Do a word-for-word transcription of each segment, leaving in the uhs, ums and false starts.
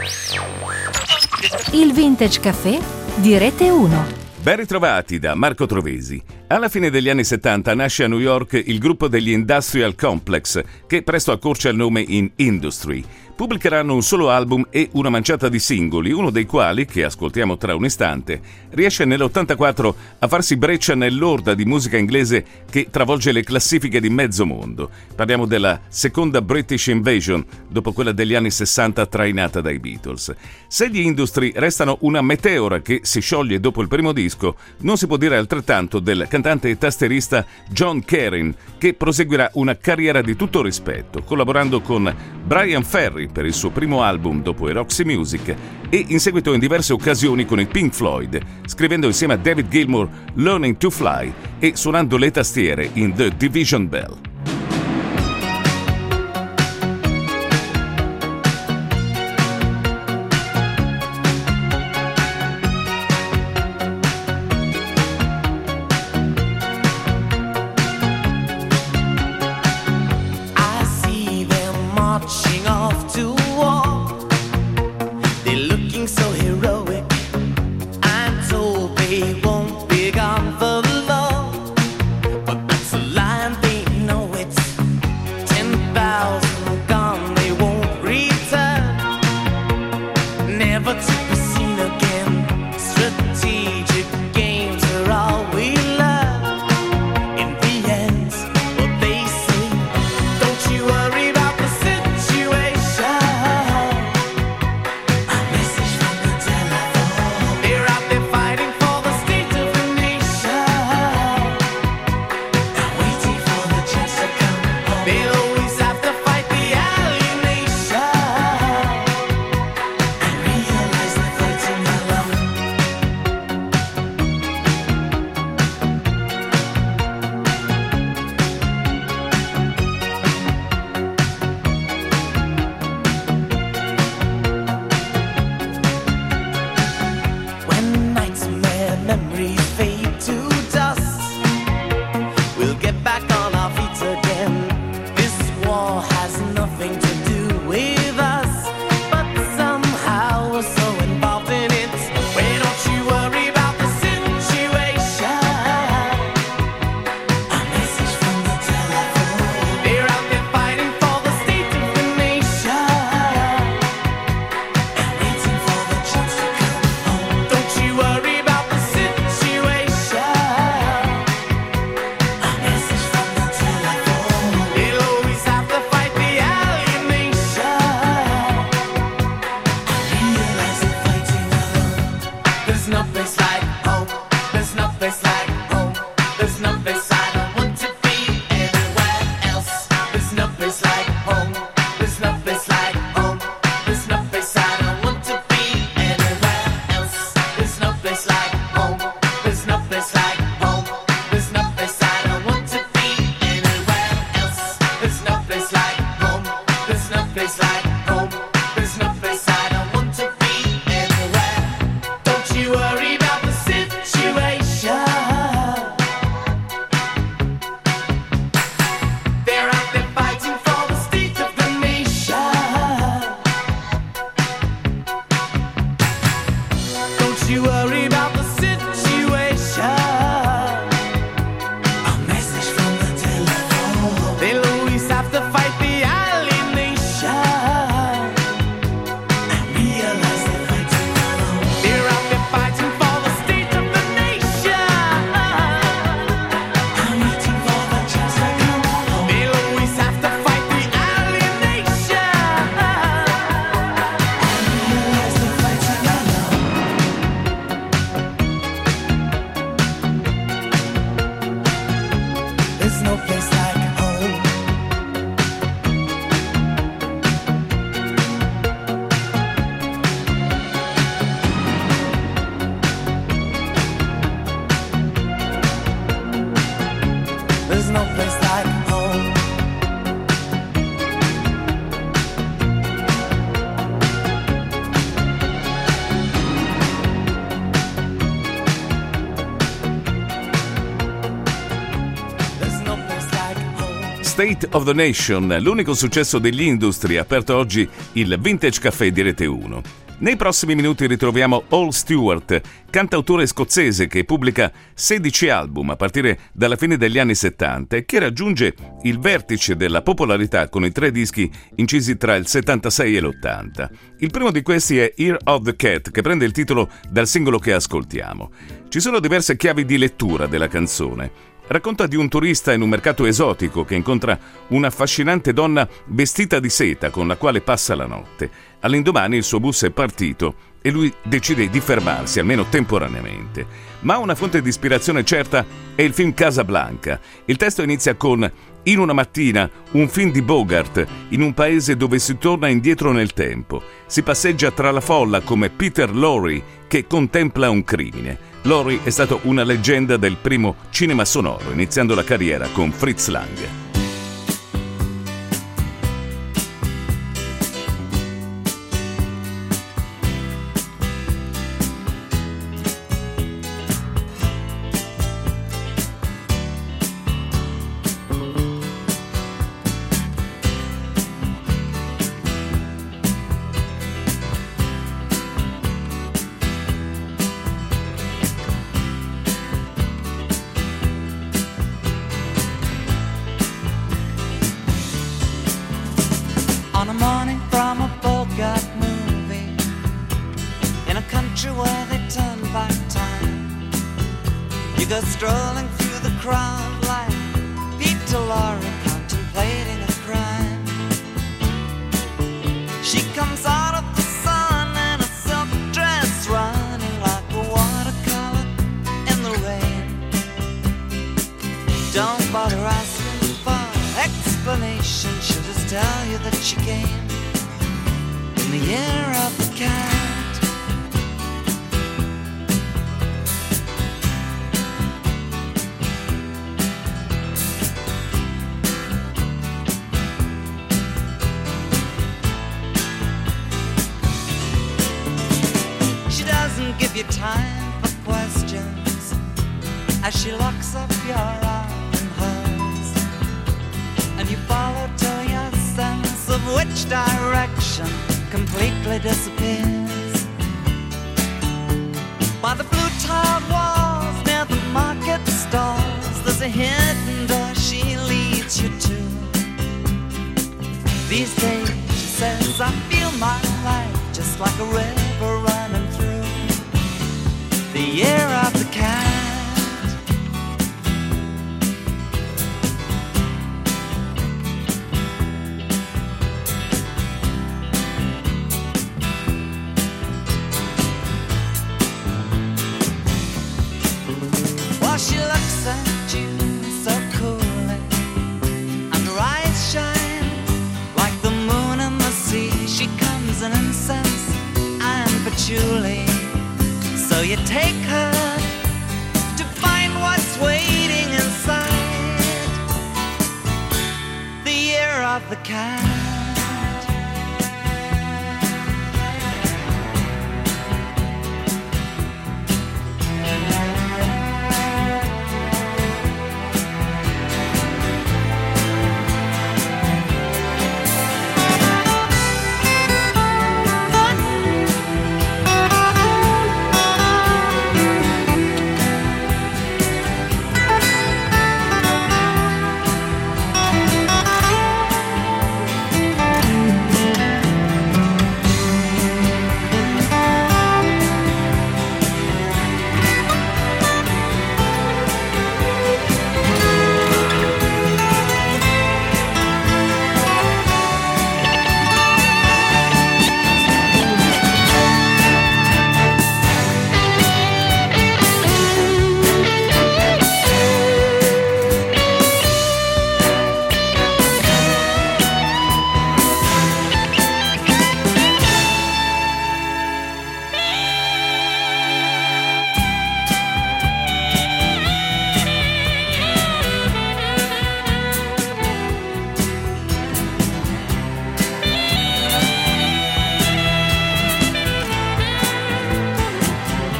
Il Vintage Caffè di Rete uno. Ben ritrovati da Marco Trovesi. Alla fine degli anni settanta nasce a New York il gruppo degli Industrial Complex, che presto accorcia il nome in Industry. Pubblicheranno un solo album e una manciata di singoli, uno dei quali, che ascoltiamo tra un istante, riesce nell'ottantaquattro a farsi breccia nell'orda di musica inglese che travolge le classifiche di mezzo mondo. Parliamo della seconda British Invasion, dopo quella degli anni sessanta trainata dai Beatles. Se gli Industry restano una meteora che si scioglie dopo il primo disco, non si può dire altrettanto del cantante e tasterista John Carin, che proseguirà una carriera di tutto rispetto, collaborando con Brian Ferry per il suo primo album dopo i Roxy Music e in seguito in diverse occasioni con i Pink Floyd, scrivendo insieme a David Gilmour Learning to Fly e suonando le tastiere in The Division Bell. Realize State of the Nation, l'unico successo degli Industry, aperto oggi il Vintage Café di Rete uno. Nei prossimi minuti ritroviamo Al Stewart, cantautore scozzese che pubblica sedici album a partire dalla fine degli anni settanta e che raggiunge il vertice della popolarità con i tre dischi incisi tra il settantasei e l'ottanta. Il primo di questi è Ear of the Cat, che prende il titolo dal singolo che ascoltiamo. Ci sono diverse chiavi di lettura della canzone. Racconta di un turista in un mercato esotico che incontra un'affascinante donna vestita di seta con la quale passa la notte. All'indomani il suo bus è partito e lui decide di fermarsi, almeno temporaneamente. Ma una fonte di ispirazione certa è il film Casablanca. Il testo inizia con "In una mattina, un film di Bogart, in un paese dove si torna indietro nel tempo. Si passeggia tra la folla come Peter Lorre che contempla un crimine". Lorre è stato una leggenda del primo cinema sonoro, iniziando la carriera con Fritz Lang. On a morning from a Bogart movie, in a country where they turn back time, you go strolling through the crowd like Peter Lorre contemplating a crime. She comes out of the sun in a silk dress, running like a watercolor in the rain. Don't bother asking for explanation, she'll just tell you that she came in the year of the cat. She doesn't give you time for questions as she locks up your arm in hers, and you follow till your sense of which direction completely disappears. By the blue tiled walls near the market stalls, there's a hidden door she leads you to. These days, she says, I feel my life just like a river running through the year of the cat. She looks at you so coolly, and her eyes shine like the moon and the sea. She comes in incense and patchouli, so you take her to find what's waiting inside the year of the cat.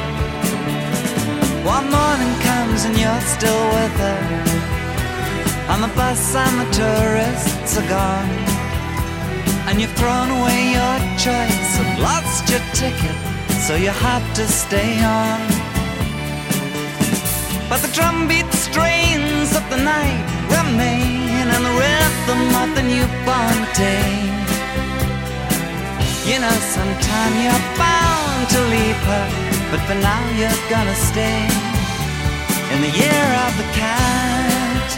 One morning comes and you're still with her, and the bus and the tourists are gone, and you've thrown away your choice and lost your ticket, so you had to stay on. But the drumbeat strains of the night remain, and the rhythm of the newborn day. You know, sometime you're bound to leave her, but for now you're gonna stay in the year of the cat.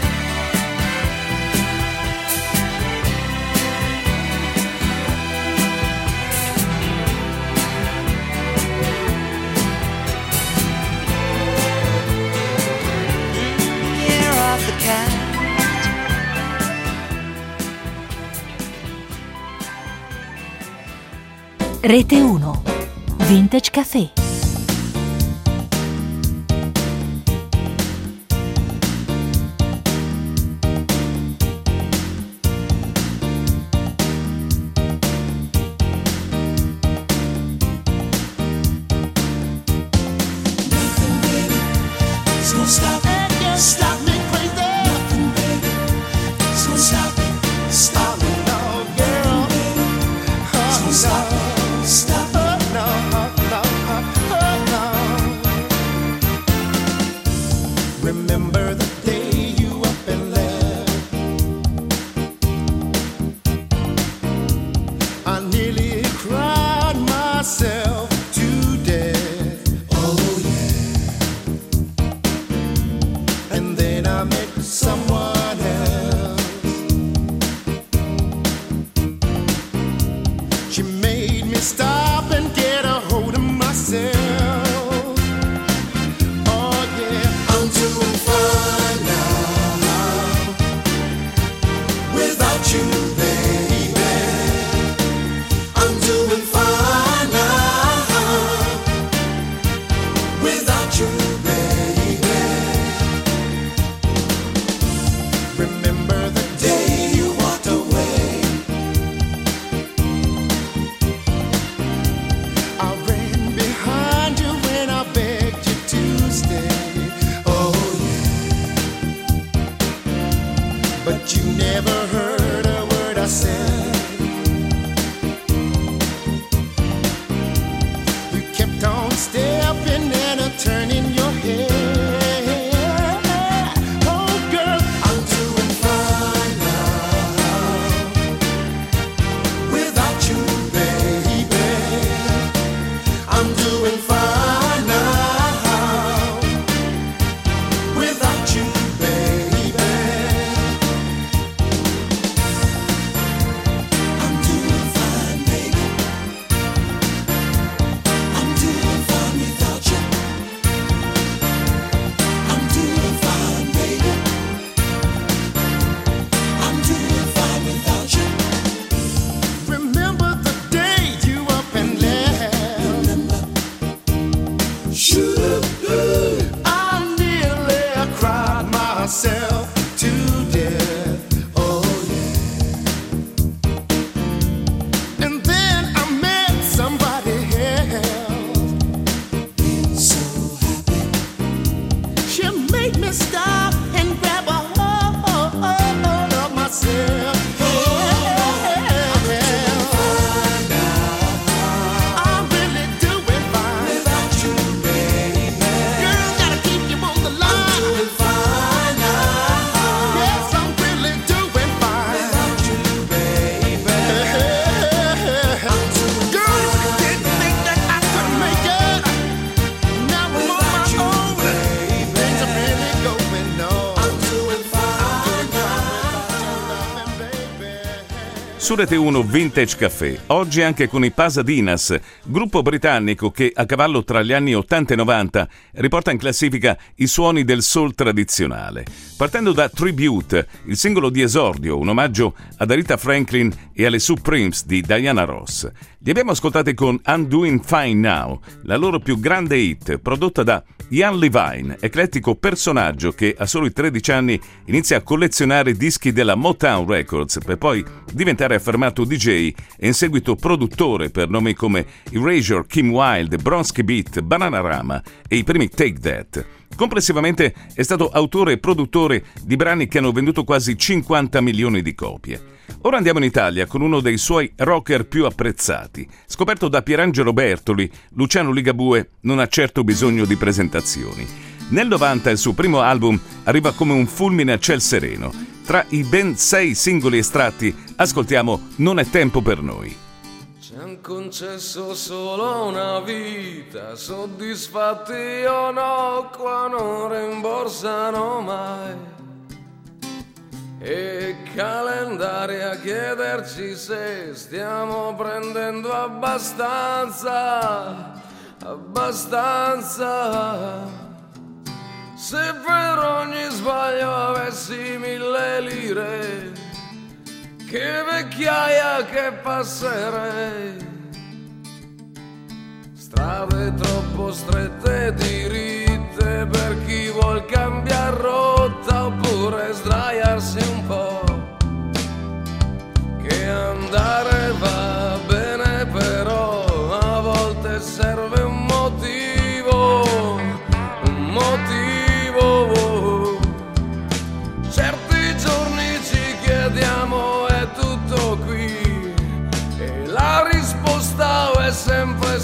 Year of the cat. Rete uno Vintage Café. Su Rete uno Vintage Café, oggi anche con i Pasadinas, gruppo britannico che a cavallo tra gli anni ottanta e novanta riporta in classifica i suoni del soul tradizionale. Partendo da Tribute, il singolo di esordio, un omaggio ad Aretha Franklin e alle Supremes di Diana Ross. Li abbiamo ascoltati con I'm Doing Fine Now, la loro più grande hit, prodotta da Ian Levine, eclettico personaggio che a soli tredici anni inizia a collezionare dischi della Motown Records per poi diventare affermato D J e in seguito produttore per nomi come Erasure, Kim Wilde, Bronski Beat, Bananarama e i primi Take That. Complessivamente è stato autore e produttore di brani che hanno venduto quasi cinquanta milioni di copie. Ora andiamo in Italia con uno dei suoi rocker più apprezzati. Scoperto da Pierangelo Bertoli, Luciano Ligabue non ha certo bisogno di presentazioni. Nel novanta il suo primo album arriva come un fulmine a ciel sereno. Tra i ben sei singoli estratti ascoltiamo Non è tempo per noi. Ci han concesso solo una vita, soddisfatti o no, qua non rimborsano mai. E calendari a chiederci se stiamo prendendo abbastanza, abbastanza. Se per ogni sbaglio avessi mille lire, che vecchiaia che passerei. Strade troppo strette e diritte per chi vuol cambiare rotta oppure sdraiarsi un po'. Che andare va bene però a volte serve un motivo, un motivo. Certi giorni ci chiediamo è tutto qui e la risposta è sempre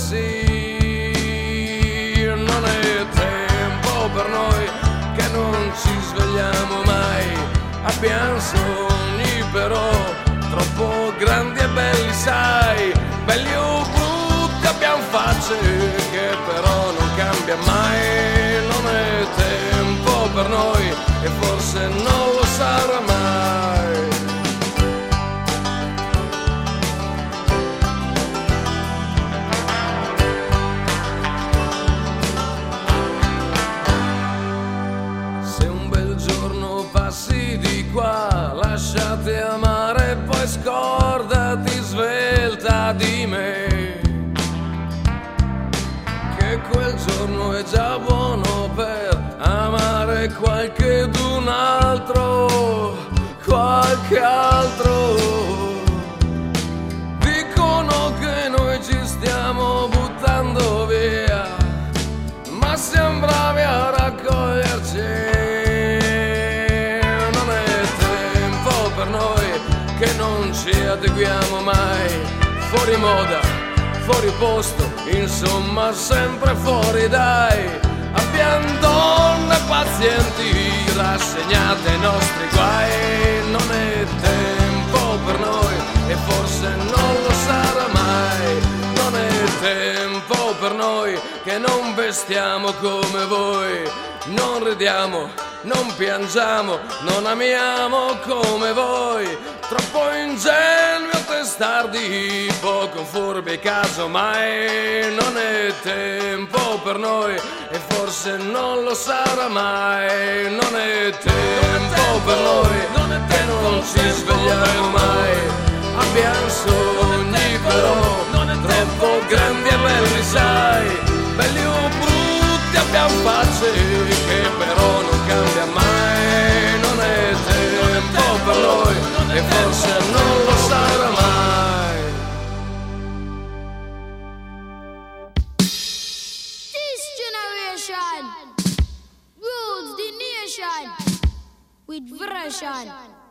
sì. Non è tempo per noi che non ci svegliamo mai. Abbiamo sogni però troppo grandi e belli, sai, belli o brutti, abbiamo facce che però non cambia mai. Non è tempo per noi e forse non lo sarà mai. Se un bel giorno passi di qua, lasciati amare e poi scordati svelta di me, che quel giorno è già buono per amare qualche d'un altro, qualche altro. Dicono che noi ci stiamo buttando via, ma siamo bravi a raccoglierci. Non è tempo per noi che non ci adeguiamo mai. Fuori moda, fuori posto, insomma sempre fuori dai. Abbiamo donne pazienti rassegnate ai nostri guai. Non è tempo per noi e forse non lo sarà mai. Non è tempo per noi che non vestiamo come voi. Non ridiamo, non piangiamo, non amiamo come voi. Troppo ingenui o testardi, poco furbi casomai. Non è tempo per noi e forse non lo sarà mai. Non è tempo per noi che non ci svegliamo mai. Abbiamo sogni però troppo grandi e belli, sai, belli o brutti, abbiamo facce che però non cambia mai. Non è tempo per noi e forse non lo sarà mai. This generation rules the nation with version.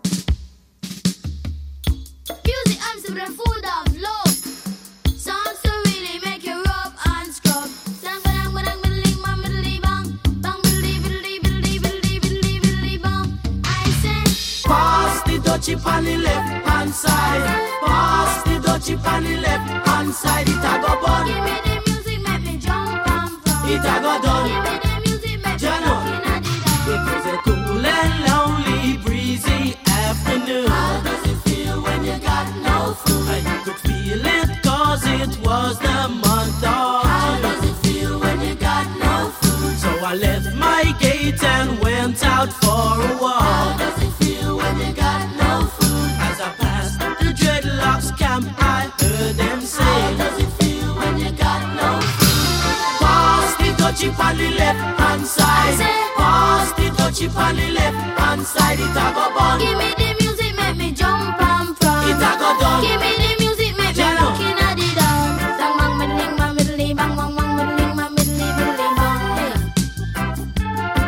Music I'm and full of love. Songs to really make you rub and scrub. Dang dang dang biddly bang biddly bang bang biddly biddly biddly biddly biddly biddly bang. I say pass the dutchie on the left hand side. Pass the dutchie on the left hand side. It a go bun. give me the music, make me jump and from. It a go done. Give me the music, make me Jano. rockin' at the It was a cool and lonely, breezy afternoon. How does it feel when you got no food? I could feel it cause it was the month of How June. does it feel when you got no food? So I left my gate and went out for a How walk. does it feel when you got no food? As I passed the dreadlocks camp, I heard them How say, does it feel when you got no food? pass the dutchie on the left hand side. Pass the dutchie on the left hand side. It a go bun. Give me the music, make me jump and from. It a go done. Give me the music, make me Jano. rockin' at the dawn. Bang bang biddly bang biddly bang bang bang biddly bang biddly biddly bang. Hey.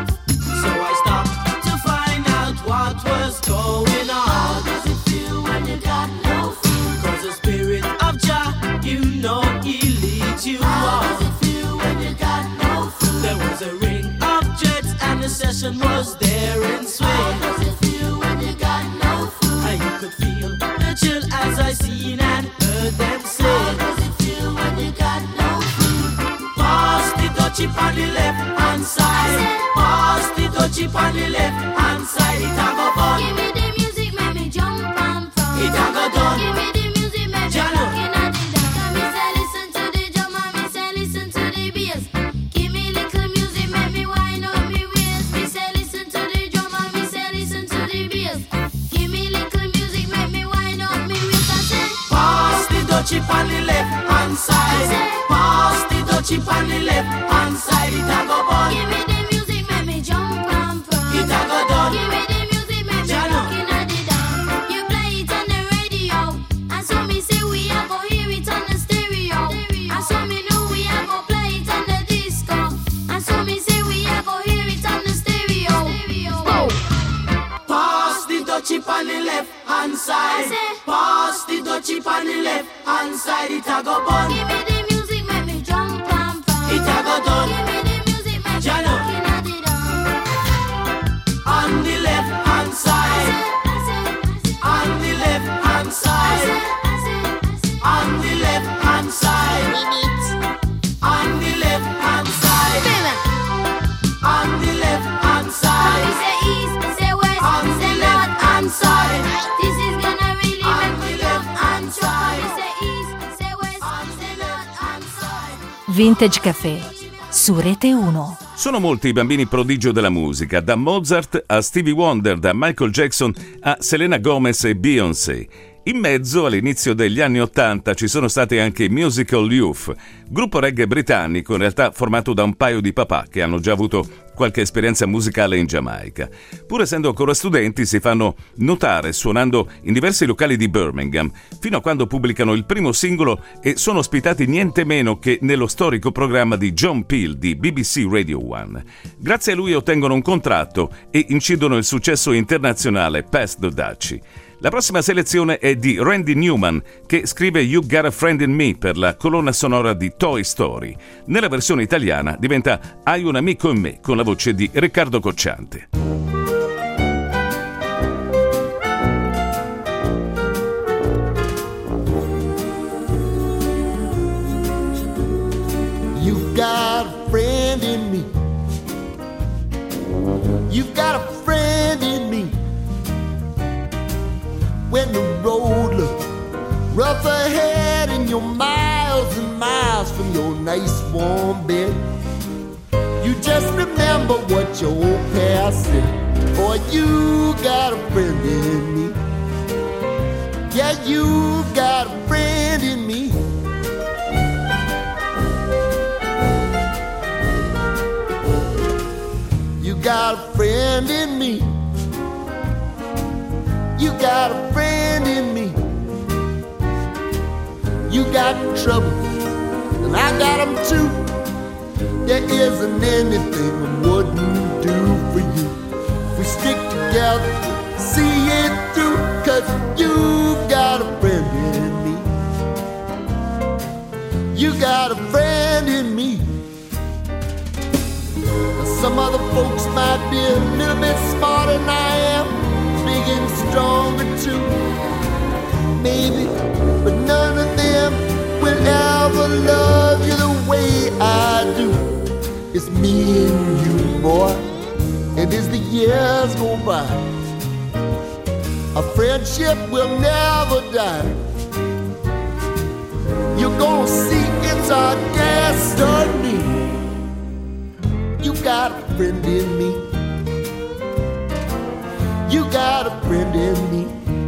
passion was there in swing. How does it feel when you got no food? And you could feel the chill as I seen and heard them How say. does it feel when you got no food? Pass the dutchie on the left hand side. Pass the dutchie on the left hand side. It a go fun. Give me the music, make me jump and from. It a go done. Give me the music, make me Jalo. rockin' at the dance. Come me say listen to the drum and me say listen to the bass. Give me little music, make me wind up me waist. Me say listen to the drum and me say listen to the bass. Give me little music, make me wind up me waist. I say Pass the dutchie on the left hand side. Pass the dutchie on the left hand side. It a go fun. give me the music, make me jump and from. It a go done. Give me the music, make me Jalo. rockin' at the dance. You play it on the radio, and so me say we a go hear it on the stereo. And so me know we a go play it on the disco. And so me say we a go hear it on the stereo. Pass the dutchie on the left hand side. I say- Pass the dutchie on the left hand side. It a go fun. Give me the music, make me jump and from. It a go done. Give me the music, make me Jalo. rockin' at the dance. On the left hand side. I say, I say, On the left hand I say, side. I say, I say. On the left hand side. On the left hand side. On the left hand We side. say east, say west, On say the north left and hand south. side. This is gonna really On make the me left jump hand and shout. side. We say east, say west, On say the north left and hand south. Vintage Café su Rete uno. Sono molti i bambini prodigio della musica, da Mozart a Stevie Wonder, da Michael Jackson a Selena Gomez e Beyoncé. In mezzo, all'inizio degli anni Ottanta, ci sono stati anche i Musical Youth, gruppo reggae britannico in realtà formato da un paio di papà che hanno già avuto qualche esperienza musicale in Giamaica. Pur essendo ancora studenti, si fanno notare suonando in diversi locali di Birmingham, fino a quando pubblicano il primo singolo e sono ospitati niente meno che nello storico programma di John Peel di B B C Radio uno. Grazie a lui ottengono un contratto e incidono il successo internazionale Pass the Dutchie. La prossima selezione è di Randy Newman, che scrive You Got a Friend in Me per la colonna sonora di Toy Story. Nella versione italiana diventa Hai un amico in me, con la voce di Riccardo Cocciante. You've got a friend in me. You've got a friend in me. When the road looks rough ahead and you're miles and miles from your nice warm bed, you just remember what your old past said. Boy, you got a friend in me. Yeah, you've got a friend in me. You got a friend in me. You got a friend in me. You got trouble, and I got them too. There isn't anything I wouldn't do for you. If we stick together, see it through, 'cause you've got a friend in me. You got a friend in me. Now, some other folks might be a little bit smarter than I am, big and stronger too, maybe, but none of them will ever love you the way I do. It's me and you, boy, and as the years go by, our friendship will never die. You're gonna see it's our destiny. You got a friend in me. You got a friend in me.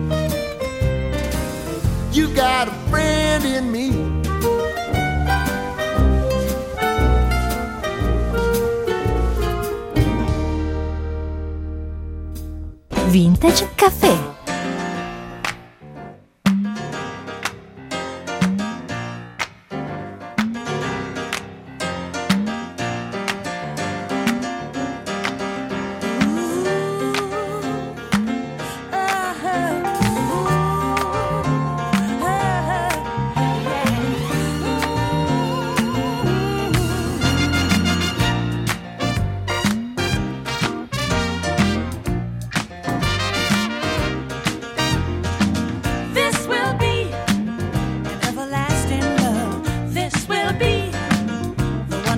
You got a friend in me. Vintage Café.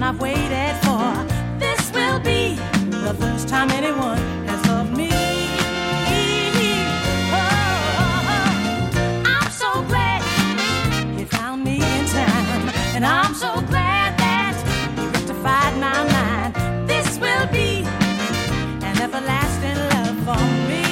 I've waited for. This will be the first time anyone has loved me. Oh, I'm so glad you found me in time, and I'm so glad that you rectified my mind. This will be an everlasting love for me.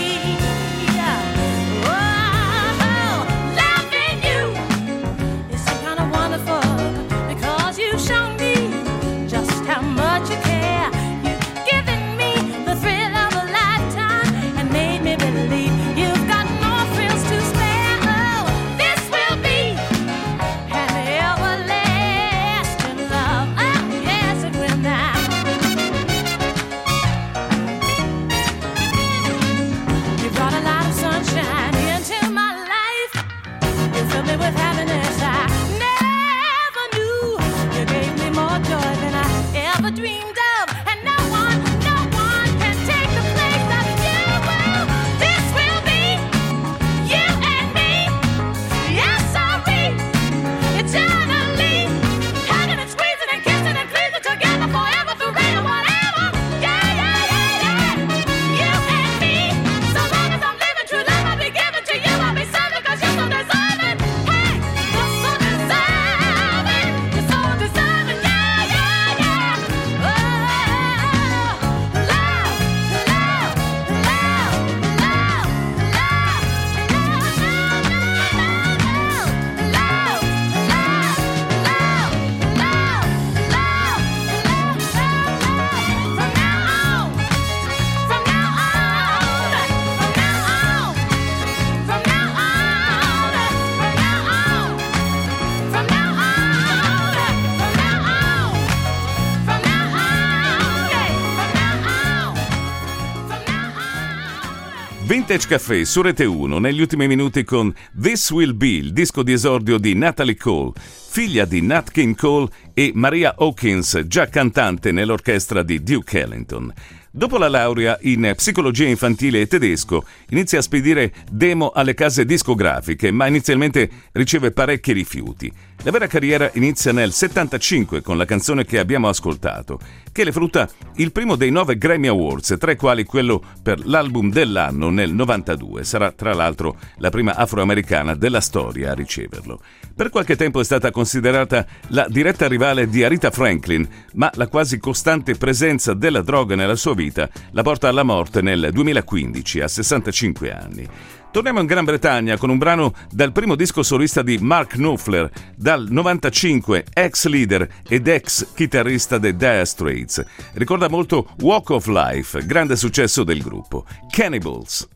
Vintage Café su Rete uno, negli ultimi minuti con This Will Be, il disco di esordio di Natalie Cole, figlia di Nat King Cole e Maria Hawkins, già cantante nell'orchestra di Duke Ellington. Dopo la laurea in psicologia infantile e tedesco, inizia a spedire demo alle case discografiche, ma inizialmente riceve parecchi rifiuti. La vera carriera inizia nel settantacinque con la canzone che abbiamo ascoltato, che le frutta il primo dei nove Grammy Awards, tra i quali quello per l'album dell'anno nel novantadue. Sarà tra l'altro la prima afroamericana della storia a riceverlo. Per qualche tempo è stata considerata la diretta rivale di Aretha Franklin, ma la quasi costante presenza della droga nella sua vita la porta alla morte nel duemilaquindici, a sessantacinque anni. Torniamo in Gran Bretagna con un brano dal primo disco solista di Mark Knopfler, dal novantacinque, ex leader ed ex chitarrista dei Dire Straits. Ricorda molto Walk of Life, grande successo del gruppo. Cannibals.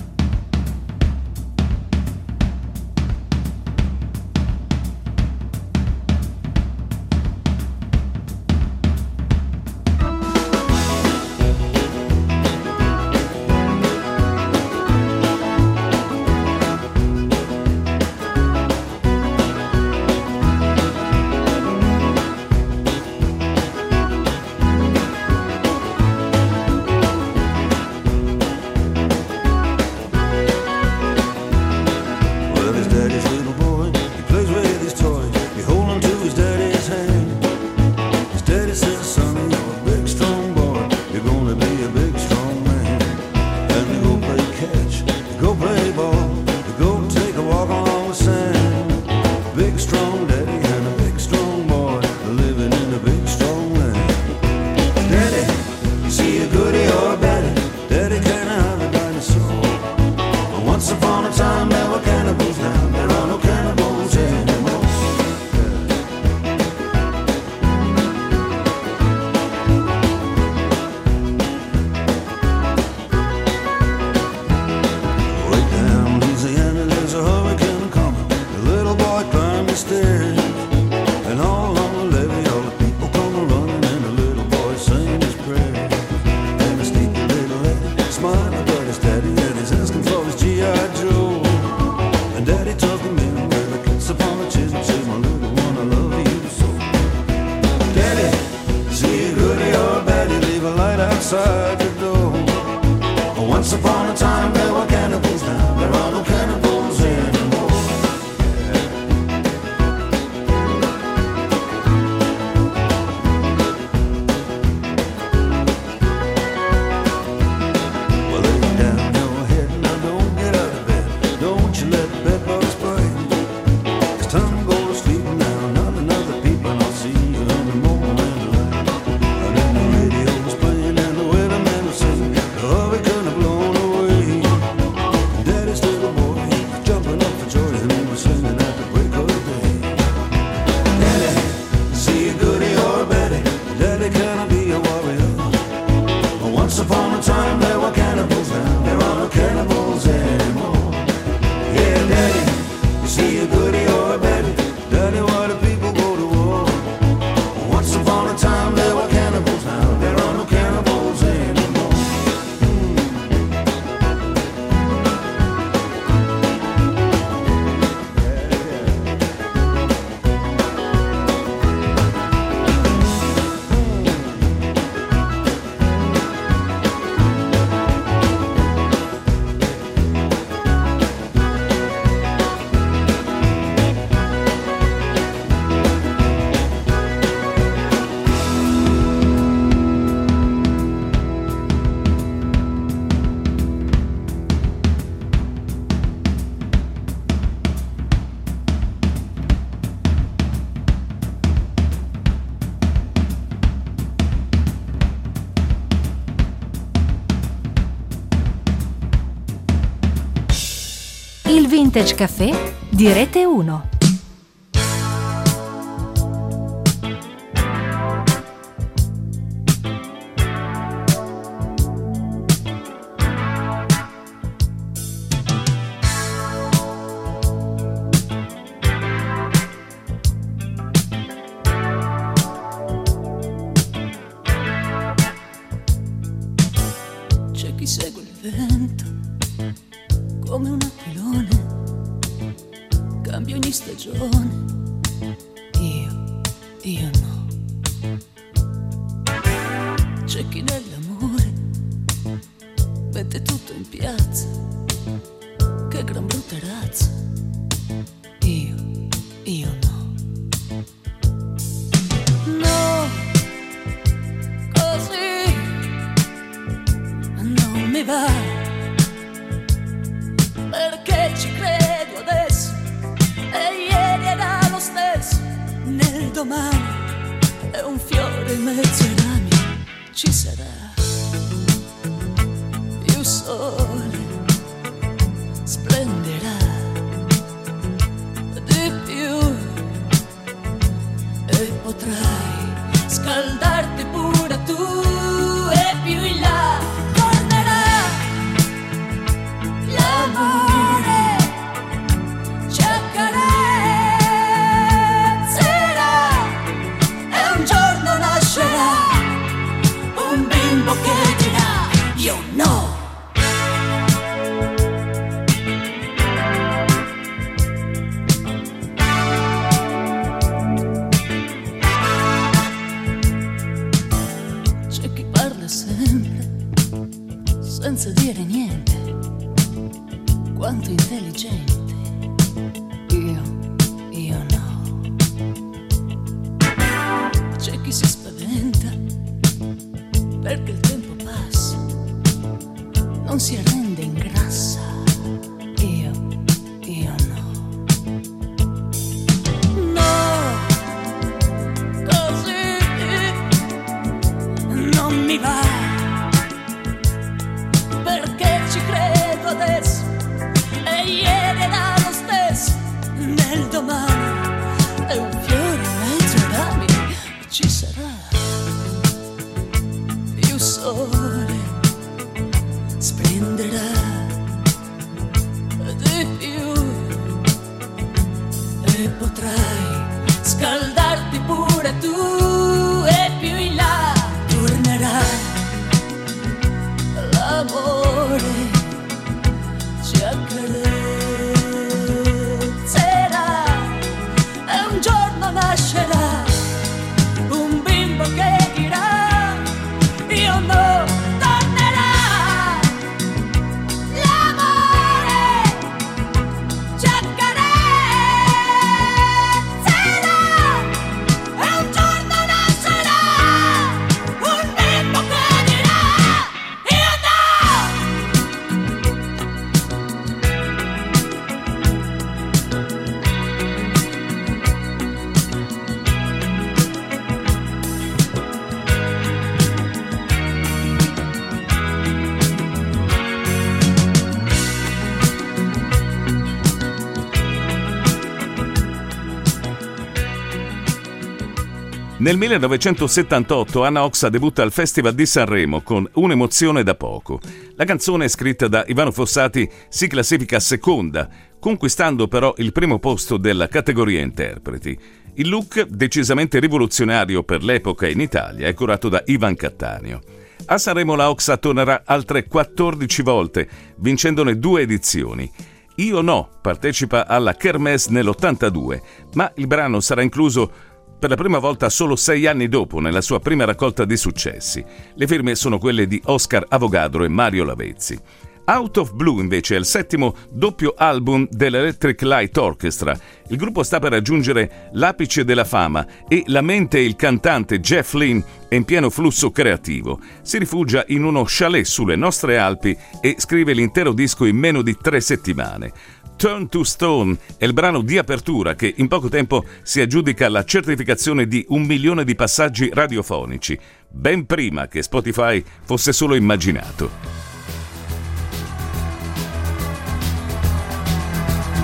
outside the door. Once upon a time there were cannibals, now there are no cannibals anymore. Vintage Café di Rete uno. C'è chi segue il vento come un aquilone, cambia ogni stagione, io, io no. C'è chi nell'amore mette tutto in piazza, che gran brutta razza, io, io no. No, così non mi va, perché ci credo adesso e ieri era lo stesso, nel domani è un fiore in mezzo ai rami, ci sarà più sole, splenderà di più e potrai scaldarti pure tu, e più in là tornerà l'amore, ci accarezzerà e un giorno nascerà un bimbo che dirà io no. C'è chi parla sempre senza dire niente, quanto intelligente, io, io no. C'è chi si spaventa perché il tempo passa, non si arrende, ingrassa, io, io no. No, così non mi va, perché ci credo adesso e ieri era lo stesso, nel domani è un fiore in mezzo ai rami, ci sarà più sole, splenderà di più e potrai scaldarti pure tu, e più in là tornerà l'amore, ci accarezzerà e un giorno nascerà un bimbo che dirà io no, tornerà l'amore, ci accarezzerà e un giorno nascerà un bimbo che dirà io no. Nel millenovecentosettantotto Anna Oxa debutta al Festival di Sanremo con Un'emozione da poco. La canzone, scritta da Ivano Fossati, si classifica seconda, conquistando però il primo posto della categoria interpreti. Il look, decisamente rivoluzionario per l'epoca in Italia, è curato da Ivan Cattaneo. A Sanremo la Oxa tornerà altre quattordici volte, vincendone due edizioni. Io no partecipa alla Kermesse nell'ottantadue, ma il brano sarà incluso per la prima volta solo sei anni dopo, nella sua prima raccolta di successi. Le firme sono quelle di Oscar Avogadro e Mario Lavezzi. Out of Blue invece è il settimo doppio album dell'Electric Light Orchestra. Il gruppo sta per raggiungere l'apice della fama e la mente e il cantante Jeff Lynne è in pieno flusso creativo. Si rifugia in uno chalet sulle nostre Alpi e scrive l'intero disco in meno di tre settimane. Turn to Stone è il brano di apertura che in poco tempo si aggiudica la certificazione di un milione di passaggi radiofonici, ben prima che Spotify fosse solo immaginato.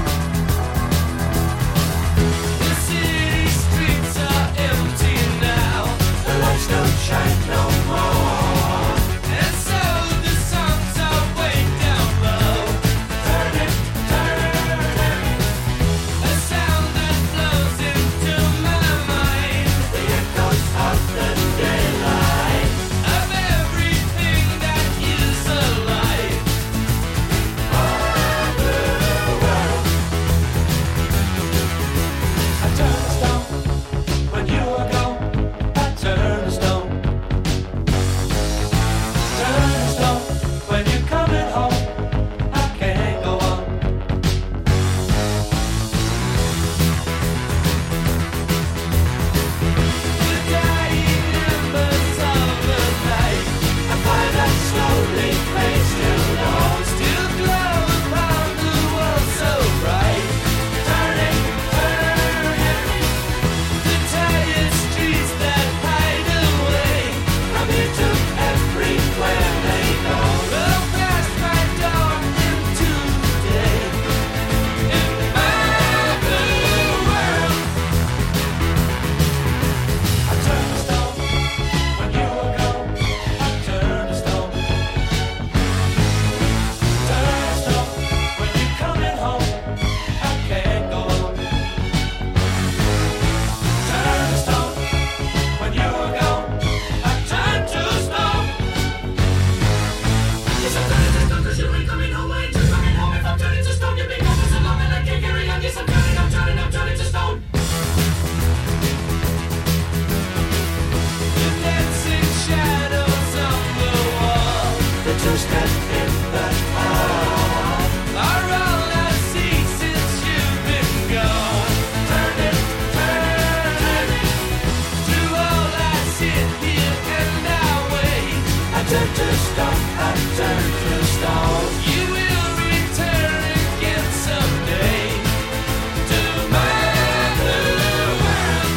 turn to stone, I turn to stone. You will return again someday to my blue world.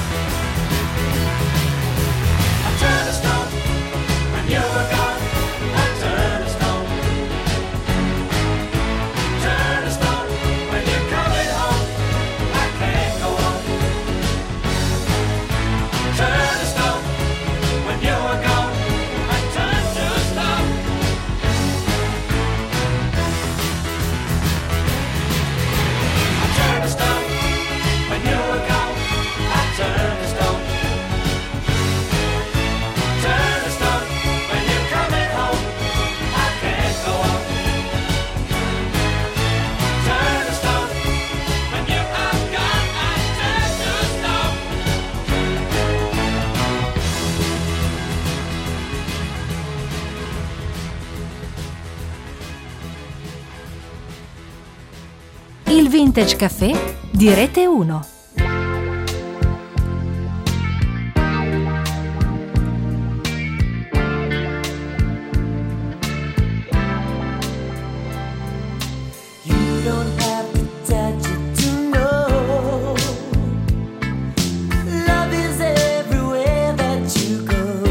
I turn to stone when you were gone. I turn to stone. Turn to stone when you're coming home. I can't go on. Turn to stone when you were gone. I turn to stone. I turn to stone when you were gone. I turn to stone. Turn to stone when you're coming home. I can't go on. Turn to stone when you are gone. I turn to stone. Il Vintage Caffè di Rete uno. You don't have to touch it to know. Love is everywhere that you go.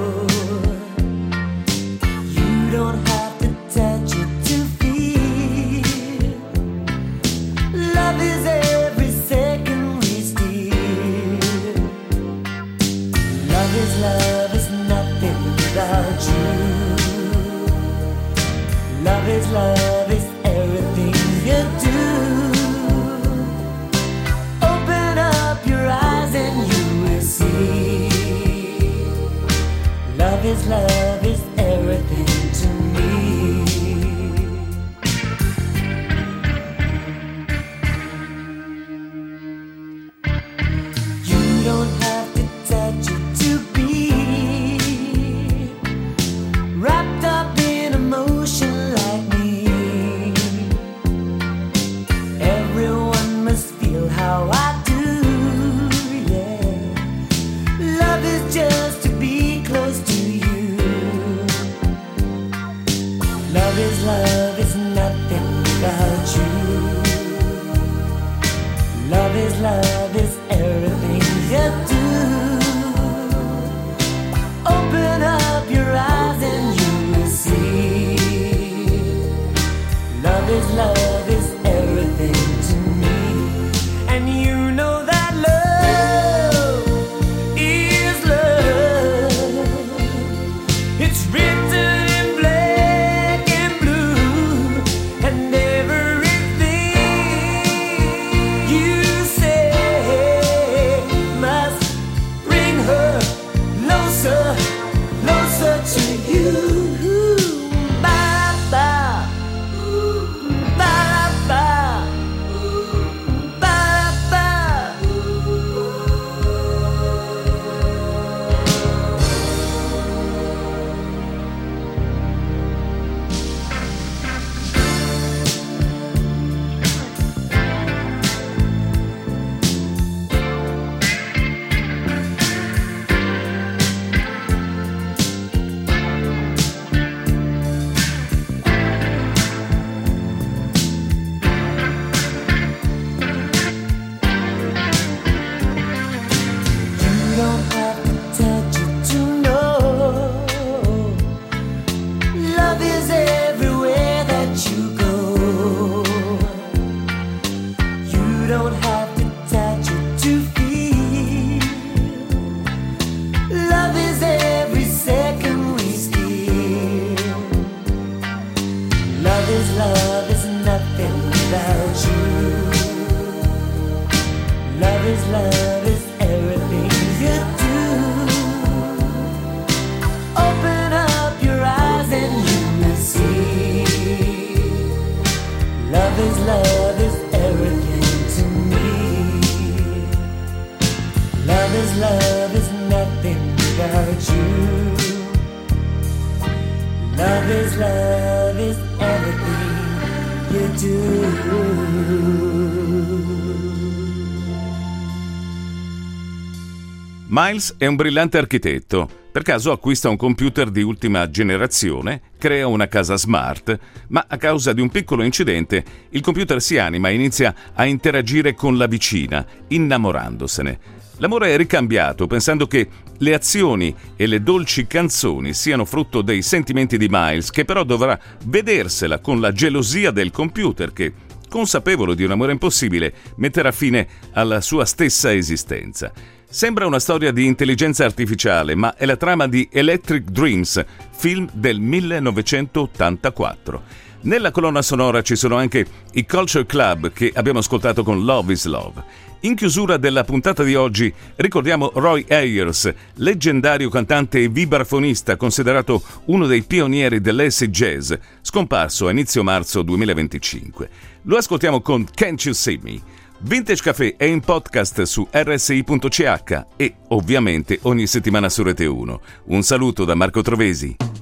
You don't have to touch it to feel. Love is every second we steal. Love is love is nothing without you. Love is love is everything you do. Open up your eyes and you will see. Love is love is everything to me. You don't have to touch it to be wrapped up in emotion like me. Everyone must feel how I do, yeah. Love is just to be close to you. Love is love is nothing without you. Love is love is everything you do. Open up your eyes and you will see. Love is love is everything to me. And you know that love is love. It's written in black and blue. And everything you say must bring her closer, closer to you. Ba ba, ba ba, ba ba. You don't have to touch it to know. Love is everywhere that you go. You don't have to touch it to feel. Love is every second we steal. Love is love is nothing without you. Love is love is everything you do. Open up your eyes and you will see. Love is love is everything to me. Love is love is nothing without you. Love is love is everything you do. Miles è un brillante architetto. Per caso acquista un computer di ultima generazione, crea una casa smart, ma a causa di un piccolo incidente il computer si anima e inizia a interagire con la vicina, innamorandosene. L'amore è ricambiato pensando che le azioni e le dolci canzoni siano frutto dei sentimenti di Miles, che però dovrà vedersela con la gelosia del computer che, consapevole di un amore impossibile, metterà fine alla sua stessa esistenza. Sembra una storia di intelligenza artificiale, ma è la trama di Electric Dreams, film del millenovecentottantaquattro. Nella colonna sonora ci sono anche i Culture Club che abbiamo ascoltato con Love is Love. In chiusura della puntata di oggi ricordiamo Roy Ayers, leggendario cantante e vibrafonista considerato uno dei pionieri dell'acid jazz, scomparso a inizio marzo duemilaventicinque. Lo ascoltiamo con Can't You See Me? Vintage Café è in podcast su erre esse i punto ci acca e ovviamente ogni settimana su Rete uno. Un saluto da Marco Trovesi.